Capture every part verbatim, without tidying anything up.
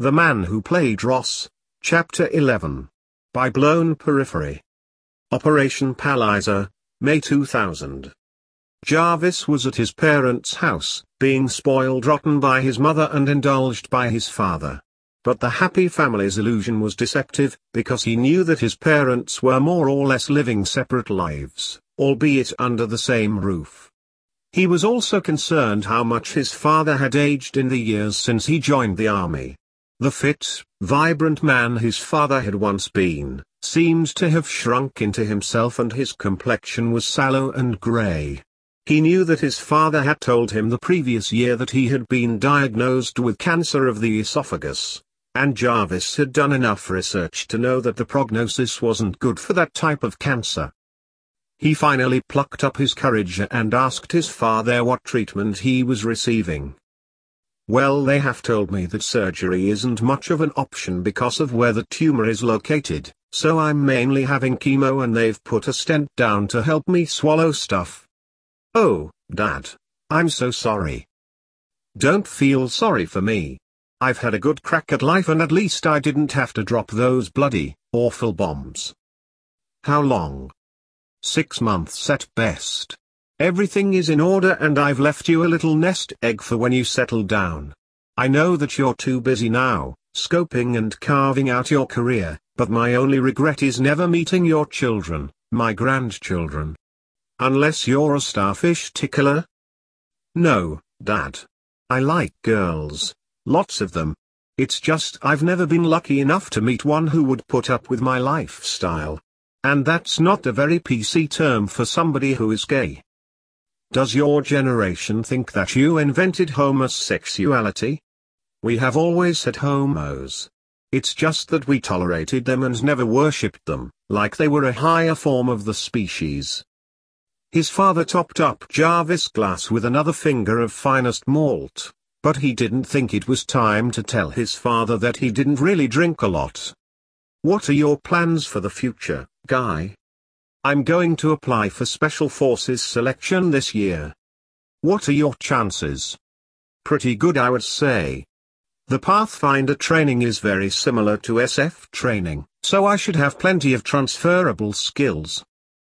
The Man Who Played Ross, Chapter eleven. By Blown Periphery. Operation Palliser, May two thousand. Jarvis was at his parents' house, being spoiled rotten by his mother and indulged by his father. But the happy family's illusion was deceptive, because he knew that his parents were more or less living separate lives, albeit under the same roof. He was also concerned how much his father had aged in the years since he joined the army. The fit, vibrant man his father had once been, seemed to have shrunk into himself, and his complexion was sallow and grey. He knew that his father had told him the previous year that he had been diagnosed with cancer of the esophagus, and Jarvis had done enough research to know that the prognosis wasn't good for that type of cancer. He finally plucked up his courage and asked his father what treatment he was receiving. "Well, they have told me that surgery isn't much of an option because of where the tumor is located, so I'm mainly having chemo, and they've put a stent down to help me swallow stuff." "Oh, Dad, I'm so sorry." "Don't feel sorry for me. I've had a good crack at life, and at least I didn't have to drop those bloody, awful bombs." "How long?" "Six months at best. Everything is in order, and I've left you a little nest egg for when you settle down. I know that you're too busy now, scoping and carving out your career, but my only regret is never meeting your children, my grandchildren. Unless you're a starfish tickler?" "No, Dad. I like girls. Lots of them. It's just I've never been lucky enough to meet one who would put up with my lifestyle. And that's not a very P C term for somebody who is gay." "Does your generation think that you invented homosexuality?" "We have always had homos. It's just that we tolerated them and never worshipped them, like they were a higher form of the species." His father topped up Jarvis' glass with another finger of finest malt, but he didn't think it was time to tell his father that he didn't really drink a lot. "What are your plans for the future, Guy?" "I'm going to apply for Special Forces selection this year." "What are your chances?" "Pretty good, I would say. The Pathfinder training is very similar to S F training, so I should have plenty of transferable skills."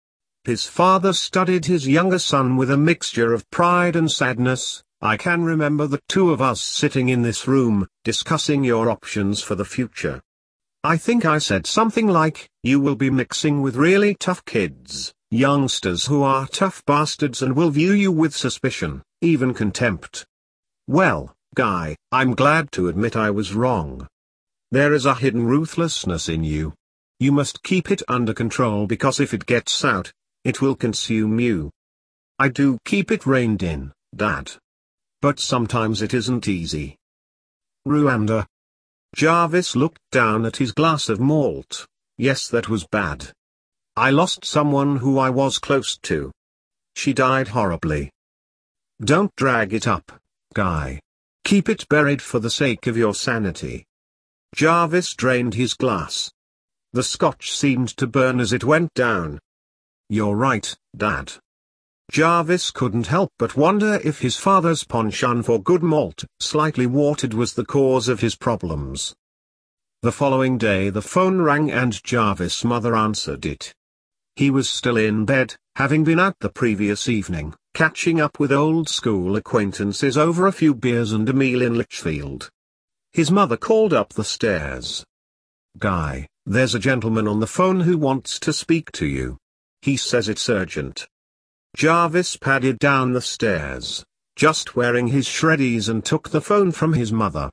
His father studied his younger son with a mixture of pride and sadness. "I can remember the two of us sitting in this room, discussing your options for the future. I think I said something like, you will be mixing with really tough kids, youngsters who are tough bastards and will view you with suspicion, even contempt." "Well, Guy, I'm glad to admit I was wrong. There is a hidden ruthlessness in you. You must keep it under control, because if it gets out, it will consume you." "I do keep it reined in, Dad. But sometimes it isn't easy." "Rwanda." Jarvis looked down at his glass of malt. "Yes, that was bad. I lost someone who I was close to. She died horribly." "Don't drag it up, Guy. Keep it buried for the sake of your sanity." Jarvis drained his glass. The scotch seemed to burn as it went down. "You're right, Dad." Jarvis couldn't help but wonder if his father's penchant for good malt, slightly watered, was the cause of his problems. The following day the phone rang and Jarvis' mother answered it. He was still in bed, having been out the previous evening, catching up with old school acquaintances over a few beers and a meal in Litchfield. His mother called up the stairs. "Guy, there's a gentleman on the phone who wants to speak to you. He says it's urgent." Jarvis padded down the stairs, just wearing his shreddies, and took the phone from his mother.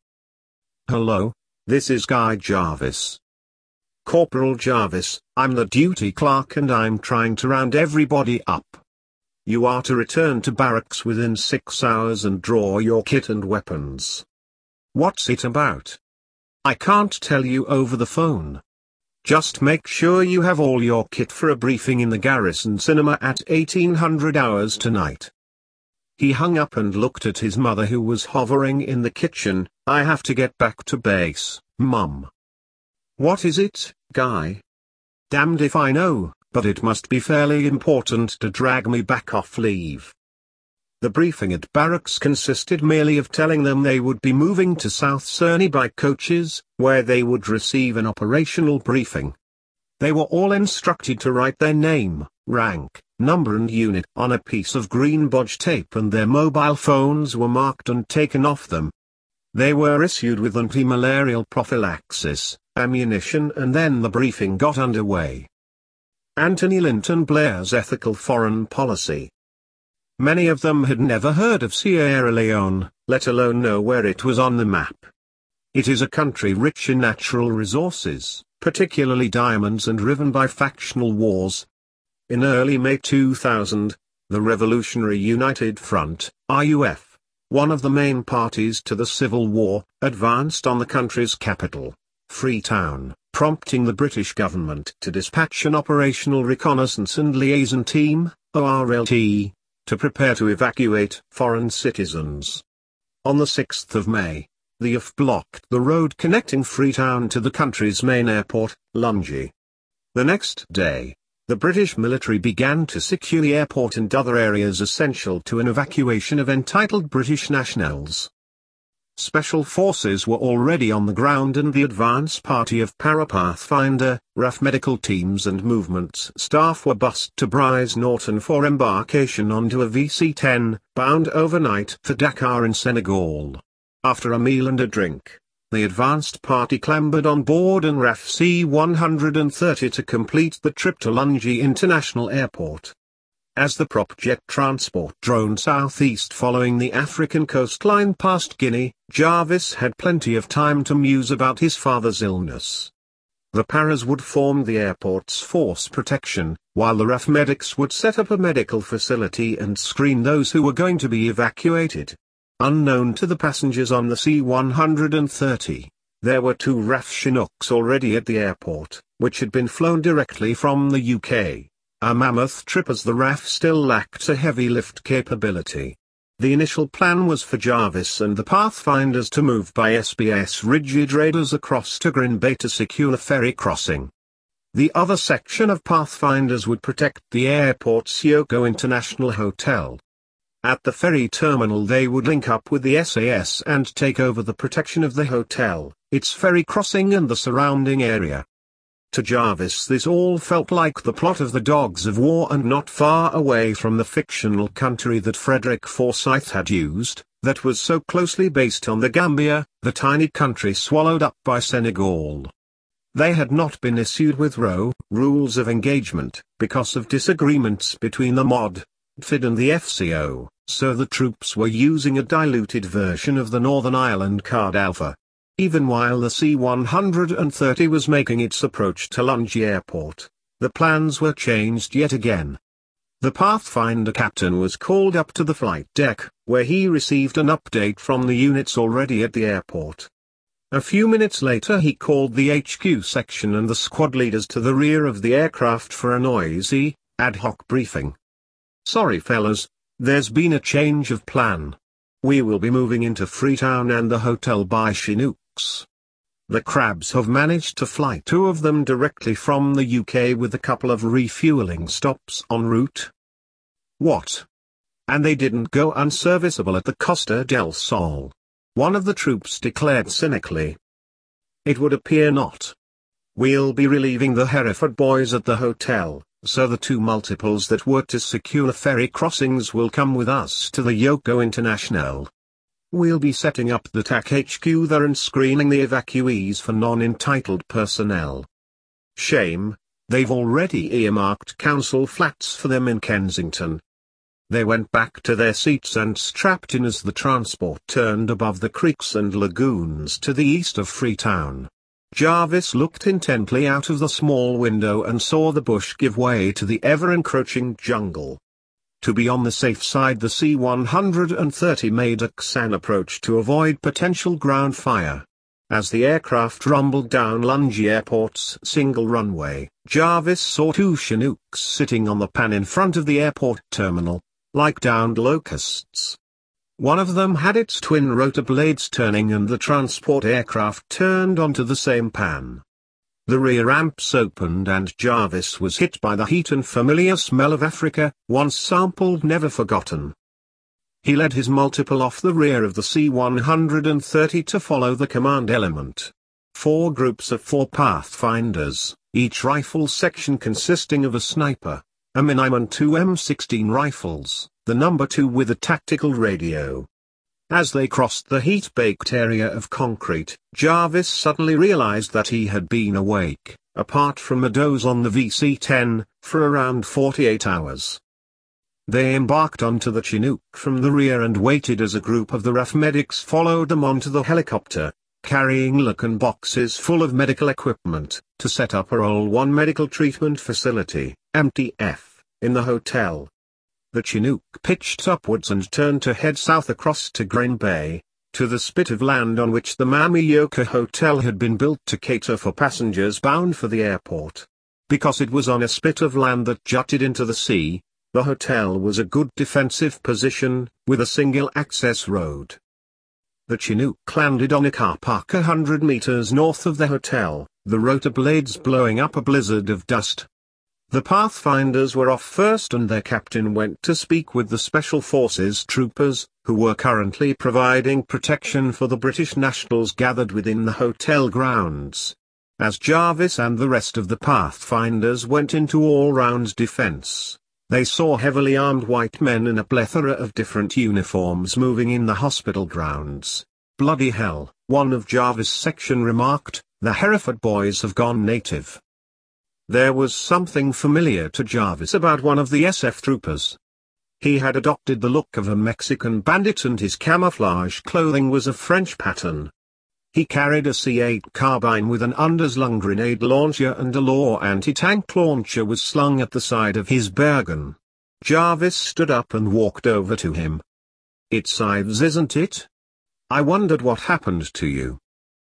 "Hello, this is Guy Jarvis." "Corporal Jarvis, I'm the duty clerk and I'm trying to round everybody up. You are to return to barracks within six hours and draw your kit and weapons." "What's it about?" "I can't tell you over the phone. Just make sure you have all your kit for a briefing in the Garrison Cinema at eighteen hundred hours tonight." He hung up and looked at his mother, who was hovering in the kitchen. "I have to get back to base, Mum." "What is it, Guy?" "Damned if I know, but it must be fairly important to drag me back off leave." The briefing at barracks consisted merely of telling them they would be moving to South Cerney by coaches, where they would receive an operational briefing. They were all instructed to write their name, rank, number and unit on a piece of green bodge tape, and their mobile phones were marked and taken off them. They were issued with anti-malarial prophylaxis, ammunition, and then the briefing got underway. Anthony Linton Blair's ethical foreign policy. Many of them had never heard of Sierra Leone, let alone know where it was on the map. It is a country rich in natural resources, particularly diamonds, and riven by factional wars. In early May two thousand, the Revolutionary United Front, R U F, one of the main parties to the Civil War, advanced on the country's capital, Freetown, prompting the British government to dispatch an Operational Reconnaissance and Liaison Team, O R L T, to prepare to evacuate foreign citizens. On the sixth of May, the U F blocked the road connecting Freetown to the country's main airport, Lungi. The next day, the British military began to secure the airport and other areas essential to an evacuation of entitled British nationals. Special forces were already on the ground, and the advance party of Parapathfinder, R A F medical teams and movements staff were bussed to Brize Norton for embarkation onto a V C ten, bound overnight for Dakar in Senegal. After a meal and a drink, the advanced party clambered on board an R A F C one thirty to complete the trip to Lungi International Airport. As the prop jet transport droned southeast following the African coastline past Guinea, Jarvis had plenty of time to muse about his father's illness. The paras would form the airport's force protection, while the R A F medics would set up a medical facility and screen those who were going to be evacuated. Unknown to the passengers on the C one thirty, there were two R A F Chinooks already at the airport, which had been flown directly from the U K. A mammoth trip, as the R A F still lacked a heavy lift capability. The initial plan was for Jarvis and the Pathfinders to move by S B S Rigid Raiders across to Green Bay to secure a ferry crossing. The other section of Pathfinders would protect the airport's Yoko International Hotel. At the ferry terminal they would link up with the S A S and take over the protection of the hotel, its ferry crossing and the surrounding area. To Jarvis this all felt like the plot of the Dogs of War, and not far away from the fictional country that Frederick Forsyth had used, that was so closely based on the Gambia, the tiny country swallowed up by Senegal. They had not been issued with R O, rules of engagement, because of disagreements between the M O D, F I D and the F C O, so the troops were using a diluted version of the Northern Ireland Card Alpha. Even while the C one thirty was making its approach to Lungi Airport, the plans were changed yet again. The Pathfinder captain was called up to the flight deck, where he received an update from the units already at the airport. A few minutes later he called the H Q section and the squad leaders to the rear of the aircraft for a noisy, ad hoc briefing. "Sorry fellas, there's been a change of plan. We will be moving into Freetown and the hotel by Chinooks. The Crabs have managed to fly two of them directly from the U K with a couple of refueling stops en route." "What? And they didn't go unserviceable at the Costa del Sol?" one of the troops declared cynically. "It would appear not. We'll be relieving the Hereford boys at the hotel, so the two multiples that were to secure ferry crossings will come with us to the Yoko International. We'll be setting up the T A C H Q there and screening the evacuees for non-entitled personnel. Shame, they've already earmarked council flats for them in Kensington." They went back to their seats and strapped in as the transport turned above the creeks and lagoons to the east of Freetown. Jarvis looked intently out of the small window and saw the bush give way to the ever-encroaching jungle. To be on the safe side, the C one thirty made a Xan approach to avoid potential ground fire. As the aircraft rumbled down Lungi Airport's single runway, Jarvis saw two Chinooks sitting on the pan in front of the airport terminal, like downed locusts. One of them had its twin rotor blades turning, and the transport aircraft turned onto the same pan. The rear ramps opened and Jarvis was hit by the heat and familiar smell of Africa, once sampled never forgotten. He led his multiple off the rear of the C one thirty to follow the command element. Four groups of four Pathfinders, each rifle section consisting of a sniper, a Minim and two M sixteen rifles, the number two with a tactical radio. As they crossed the heat-baked area of concrete, Jarvis suddenly realized that he had been awake, apart from a doze on the V C ten, for around forty-eight hours. They embarked onto the Chinook from the rear and waited as a group of the R A F medics followed them onto the helicopter, carrying Lacan boxes full of medical equipment, to set up a Role one Medical Treatment Facility, M T F, in the hotel. The Chinook pitched upwards and turned to head south across to Green Bay, to the spit of land on which the Mamioka Hotel had been built to cater for passengers bound for the airport. Because it was on a spit of land that jutted into the sea, the hotel was a good defensive position, with a single access road. The Chinook landed on a car park a hundred meters north of the hotel, the rotor blades blowing up a blizzard of dust. The Pathfinders were off first and their captain went to speak with the Special Forces troopers, who were currently providing protection for the British nationals gathered within the hotel grounds. As Jarvis and the rest of the Pathfinders went into all-round defense, they saw heavily armed white men in a plethora of different uniforms moving in the hospital grounds. "Bloody hell," one of Jarvis' section remarked, "the Hereford boys have gone native." There was something familiar to Jarvis about one of the S F troopers. He had adopted the look of a Mexican bandit and his camouflage clothing was of French pattern. He carried a C eight carbine with an underslung grenade launcher and a Law anti-tank launcher was slung at the side of his Bergen. Jarvis stood up and walked over to him. "It's Ives, isn't it? I wondered what happened to you."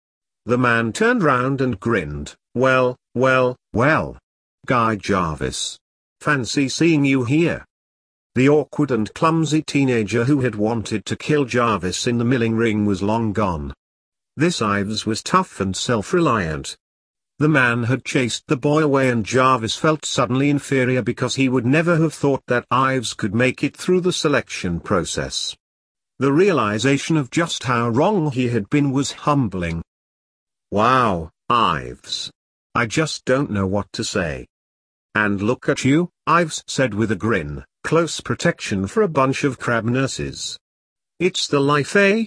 The man turned round and grinned. "Well, well, well. Guy Jarvis. Fancy seeing you here." The awkward and clumsy teenager who had wanted to kill Jarvis in the milling ring was long gone. This Ives was tough and self-reliant. The man had chased the boy away and Jarvis felt suddenly inferior because he would never have thought that Ives could make it through the selection process. The realization of just how wrong he had been was humbling. "Wow, Ives. I just don't know what to say." "And look at you," Ives said with a grin, "close protection for a bunch of crab nurses. It's the life, eh?"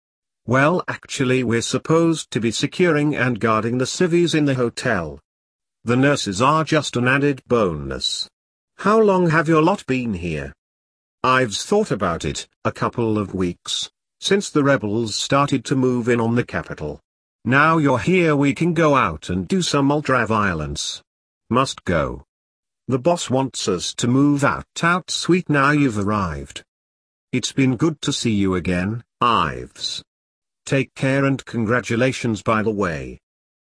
"Well, actually we're supposed to be securing and guarding the civvies in the hotel. The nurses are just an added bonus. How long have your lot been here?" Ives thought about it. "A couple of weeks, since the rebels started to move in on the capital. Now you're here we can go out and do some ultra-violence. Must go. The boss wants us to move out. Out sweet, now you've arrived. It's been good to see you again, Ives. Take care and congratulations by the way.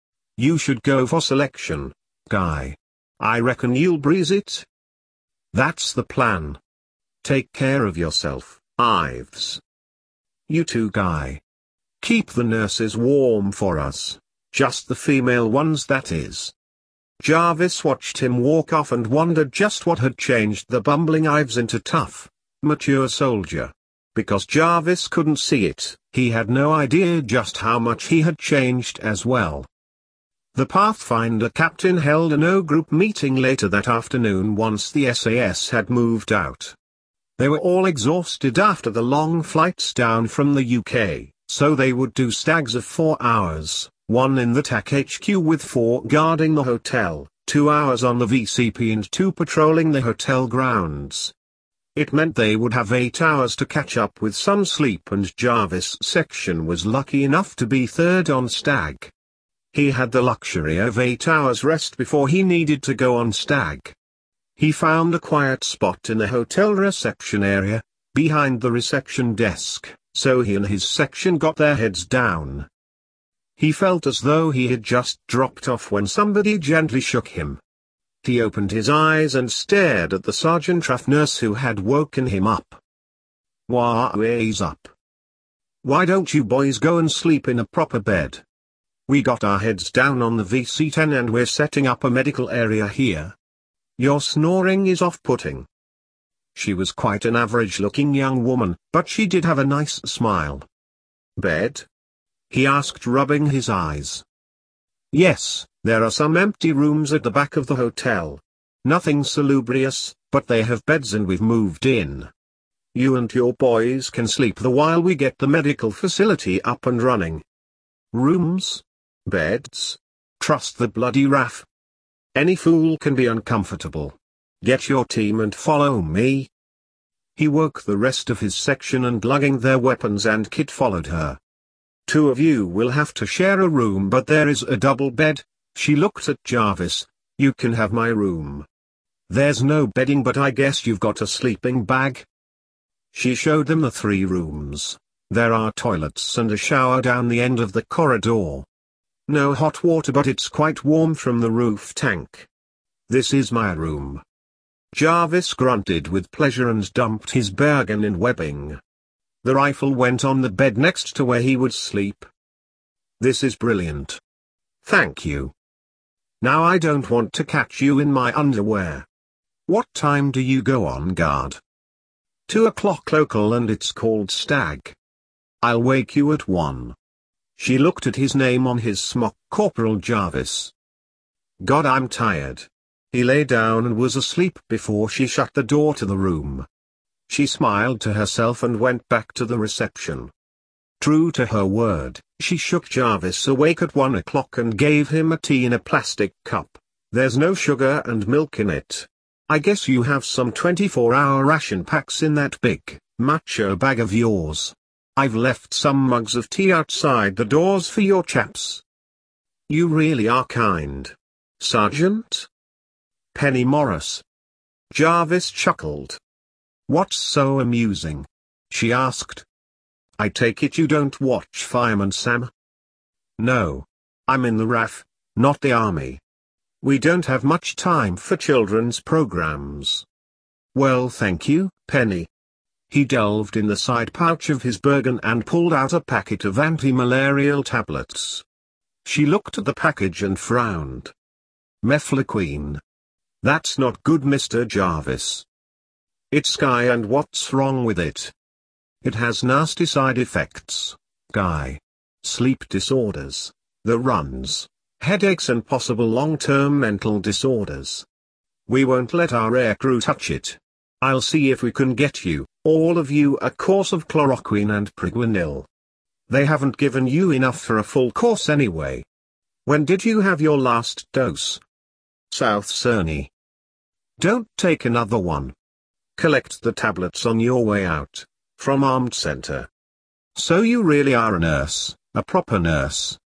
You should go for selection, Guy. I reckon you'll breeze it." "That's the plan. Take care of yourself, Ives." "You too, Guy. Keep the nurses warm for us, just the female ones that is." Jarvis watched him walk off and wondered just what had changed the bumbling Ives into tough, mature soldier. Because Jarvis couldn't see it, he had no idea just how much he had changed as well. The Pathfinder captain held a no-group meeting later that afternoon once the S A S had moved out. They were all exhausted after the long flights down from the U K, so they would do stags of four hours, one in the T A C H Q with four guarding the hotel, two hours on the V C P and two patrolling the hotel grounds. It meant they would have eight hours to catch up with some sleep, and Jarvis' section was lucky enough to be third on stag. He had the luxury of eight hours rest before he needed to go on stag. He found a quiet spot in the hotel reception area, behind the reception desk, so he and his section got their heads down. He felt as though he had just dropped off when somebody gently shook him. He opened his eyes and stared at the sergeant staff nurse who had woken him up. "Why's up? Why don't you boys go and sleep in a proper bed? We got our heads down on the V C ten and we're setting up a medical area here. Your snoring is off-putting." She was quite an average-looking young woman, but she did have a nice smile. Bed? He asked, rubbing his eyes. Yes, there are some empty rooms at the back of the hotel. Nothing salubrious, but they have beds and we've moved in. You and your boys can sleep the while we get the medical facility up and running. Rooms? Beds? Trust the bloody Raf. Any fool can be uncomfortable. Get your team and follow me. He woke the rest of his section and lugging their weapons and kit followed her. Two of you will have to share a room, but there is a double bed. She looked at Jarvis. You can have my room. There's no bedding, but I guess you've got a sleeping bag. She showed them the three rooms. There are toilets and a shower down the end of the corridor. No hot water, but it's quite warm from the roof tank. This is my room. Jarvis grunted with pleasure and dumped his bargain in webbing. The rifle went on the bed next to where he would sleep. This is brilliant. Thank you. Now I don't want to catch you in my underwear. What time do you go on guard? Two o'clock local and it's called Stag. I'll wake you at one. She looked at his name on his smock, Corporal Jarvis. God, I'm tired. He lay down and was asleep before she shut the door to the room. She smiled to herself and went back to the reception. True to her word, she shook Jarvis awake at one o'clock and gave him a tea in a plastic cup. There's no sugar and milk in it. I guess you have some twenty-four hour ration packs in that big, macho bag of yours. I've left some mugs of tea outside the doors for your chaps. You really are kind. Sergeant? Penny Morris. Jarvis chuckled. What's so amusing? She asked. I take it you don't watch Fireman Sam? No. I'm in the R A F, not the Army. We don't have much time for children's programs. Well, thank you, Penny. He delved in the side pouch of his Bergen and pulled out a packet of anti-malarial tablets. She looked at the package and frowned. Mefloquine. That's not good, Mister Jarvis. It's Guy, and what's wrong with it? It has nasty side effects, Guy. Sleep disorders, the runs, headaches and possible long-term mental disorders. We won't let our aircrew touch it. I'll see if we can get you, all of you, a course of chloroquine and preguanil. They haven't given you enough for a full course anyway. When did you have your last dose? South Cerny. Don't take another one. Collect the tablets on your way out, from Armed Center. So you really are a nurse, a proper nurse.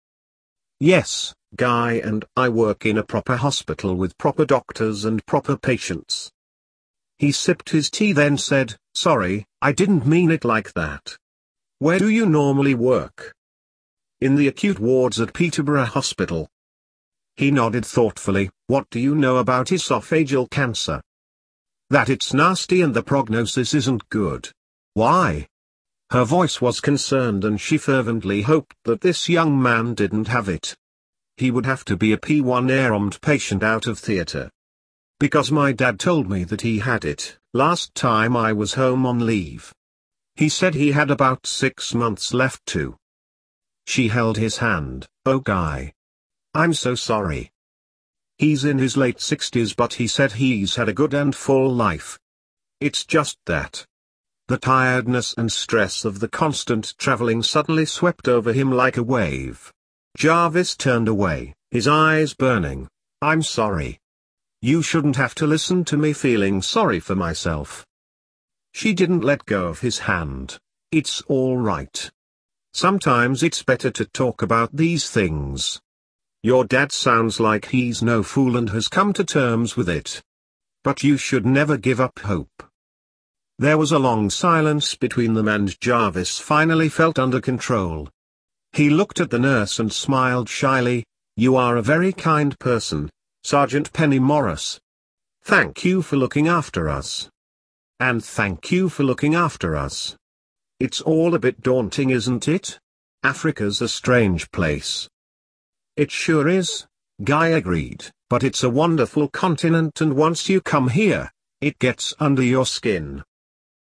Yes, Guy, and I work in a proper hospital with proper doctors and proper patients. He sipped his tea, then said, Sorry, I didn't mean it like that. Where do you normally work? In the acute wards at Peterborough Hospital. He nodded thoughtfully. What do you know about esophageal cancer? That it's nasty and the prognosis isn't good. Why? Her voice was concerned, and she fervently hoped that this young man didn't have it. He would have to be a P one armed patient out of theater. Because my dad told me that he had it, last time I was home on leave. He said he had about six months left to. She held his hand. Oh, Guy. I'm so sorry. He's in his late sixties, but he said he's had a good and full life. It's just that. The tiredness and stress of the constant traveling suddenly swept over him like a wave. Jarvis turned away, his eyes burning. I'm sorry. You shouldn't have to listen to me feeling sorry for myself. She didn't let go of his hand. It's all right. Sometimes it's better to talk about these things. Your dad sounds like he's no fool and has come to terms with it. But you should never give up hope. There was a long silence between them, and Jarvis finally felt under control. He looked at the nurse and smiled shyly. You are a very kind person, Sergeant Penny Morris. Thank you for looking after us. And thank you for looking after us. It's all a bit daunting, isn't it? Africa's a strange place. It sure is, Guy agreed, but it's a wonderful continent, and once you come here, it gets under your skin.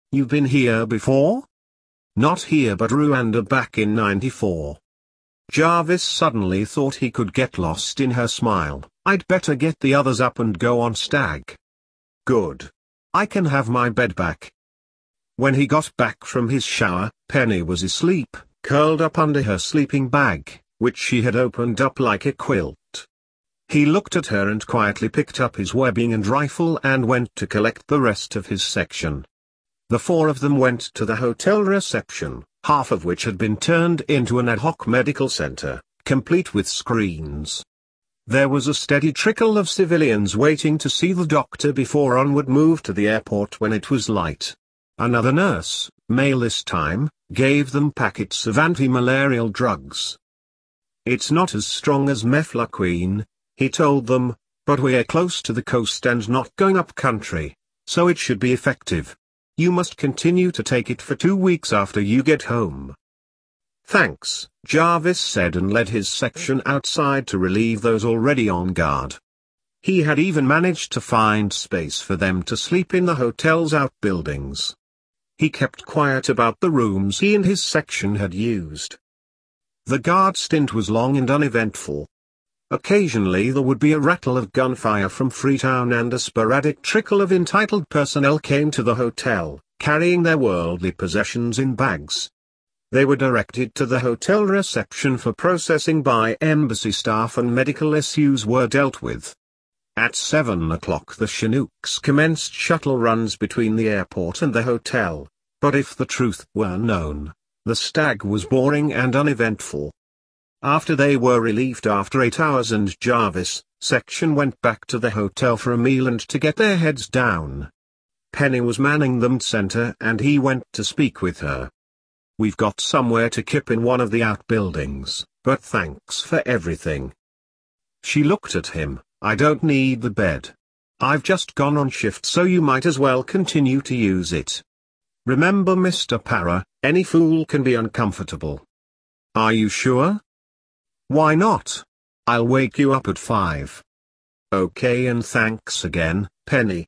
You've been here before? Not here but Rwanda back in ninety-four. Jarvis suddenly thought he could get lost in her smile. I'd better get the others up and go on stag. Good. I can have my bed back. When he got back from his shower, Penny was asleep, curled up under her sleeping bag, which she had opened up like a quilt. He looked at her and quietly picked up his webbing and rifle and went to collect the rest of his section. The four of them went to the hotel reception, half of which had been turned into an ad hoc medical center, complete with screens. There was a steady trickle of civilians waiting to see the doctor before Onward moved to the airport when it was light. Another nurse, male this time, gave them packets of anti-malarial drugs. It's not as strong as mefloquine, he told them, but we're close to the coast and not going up country, so it should be effective. You must continue to take it for two weeks after you get home. Thanks, Jarvis said and led his section outside to relieve those already on guard. He had even managed to find space for them to sleep in the hotel's outbuildings. He kept quiet about the rooms he and his section had used. The guard stint was long and uneventful. Occasionally there would be a rattle of gunfire from Freetown and a sporadic trickle of entitled personnel came to the hotel, carrying their worldly possessions in bags. They were directed to the hotel reception for processing by embassy staff and medical issues were dealt with. At seven o'clock the Chinooks commenced shuttle runs between the airport and the hotel, but if the truth were known, the stag was boring and uneventful. After they were relieved after eight hours and Jarvis' section went back to the hotel for a meal and to get their heads down. Penny was manning the center and he went to speak with her. We've got somewhere to kip in one of the outbuildings, but thanks for everything. She looked at him. I don't need the bed. I've just gone on shift so you might as well continue to use it. Remember Mister Para, any fool can be uncomfortable. Are you sure? Why not? I'll wake you up at five. Okay, and thanks again, Penny.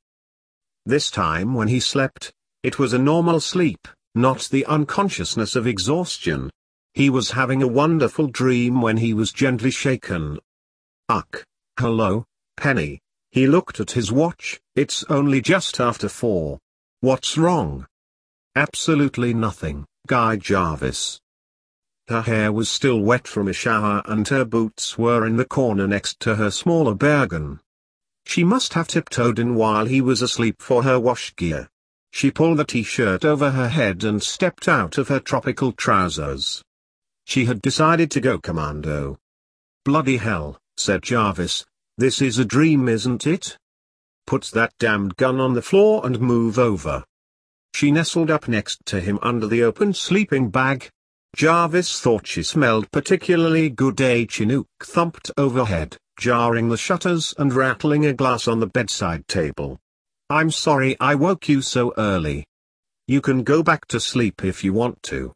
This time when he slept, it was a normal sleep, not the unconsciousness of exhaustion. He was having a wonderful dream when he was gently shaken. Ugh. Hello, Penny. He looked at his watch. It's only just after four. What's wrong? Absolutely nothing, Guy Jarvis. Her hair was still wet from a shower and her boots were in the corner next to her smaller Bergen. She must have tiptoed in while he was asleep for her wash gear. She pulled the t-shirt over her head and stepped out of her tropical trousers. She had decided to go commando. Bloody hell, said Jarvis, this is a dream, isn't it? Put that damned gun on the floor and move over. She nestled up next to him under the open sleeping bag. Jarvis thought she smelled particularly good. A Chinook thumped overhead, jarring the shutters and rattling a glass on the bedside table. I'm sorry I woke you so early. You can go back to sleep if you want to.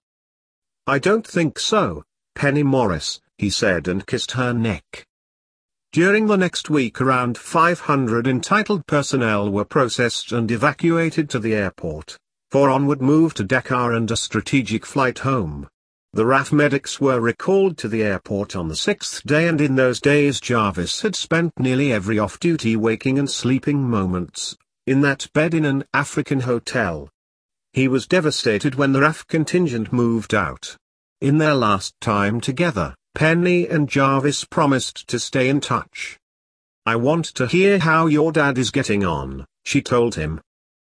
I don't think so, Penny Morris, he said and kissed her neck. During the next week around five hundred entitled personnel were processed and evacuated to the airport, for Onward moved to Dakar and a strategic flight home. The R A F medics were recalled to the airport on the sixth day, and in those days Jarvis had spent nearly every off-duty waking and sleeping moments in that bed in an African hotel. He was devastated when the R A F contingent moved out. In their last time together, Penny and Jarvis promised to stay in touch. I want to hear how your dad is getting on, she told him.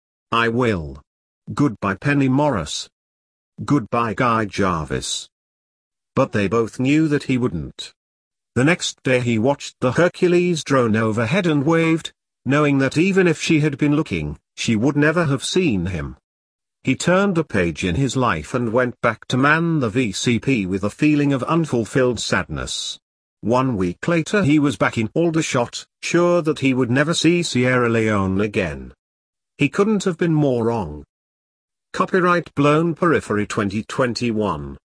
I will. Goodbye, Penny Morris. Goodbye, Guy Jarvis. But they both knew that he wouldn't. The next day he watched the Hercules drone overhead and waved, knowing that even if she had been looking, she would never have seen him. He turned a page in his life and went back to man the V C P with a feeling of unfulfilled sadness. One week later he was back in Aldershot, sure that he would never see Sierra Leone again. He couldn't have been more wrong. Copyright Blown Periphery twenty twenty-one.